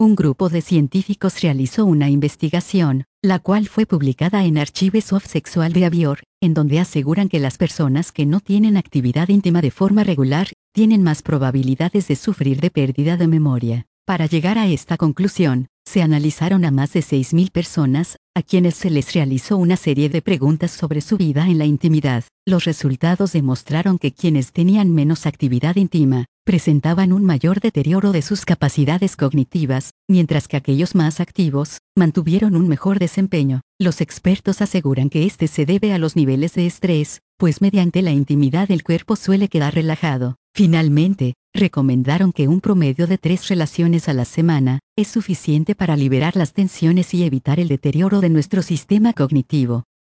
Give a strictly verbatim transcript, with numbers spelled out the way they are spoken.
un grupo de científicos realizó una investigación, la cual fue publicada en Archives of Sexual Behavior, en donde aseguran que las personas que no tienen actividad íntima de forma regular, tienen más probabilidades de sufrir de pérdida de memoria. Para llegar a esta conclusión, se analizaron a más de seis mil personas, a quienes se les realizó una serie de preguntas sobre su vida en la intimidad. Los resultados demostraron que quienes tenían menos actividad íntima, presentaban un mayor deterioro de sus capacidades cognitivas, mientras que aquellos más activos, mantuvieron un mejor desempeño. Los expertos aseguran que este se debe a los niveles de estrés, pues mediante la intimidad el cuerpo suele quedar relajado. Finalmente, recomendaron que un promedio de tres relaciones a la semana es suficiente para liberar las tensiones y evitar el deterioro de nuestro sistema cognitivo.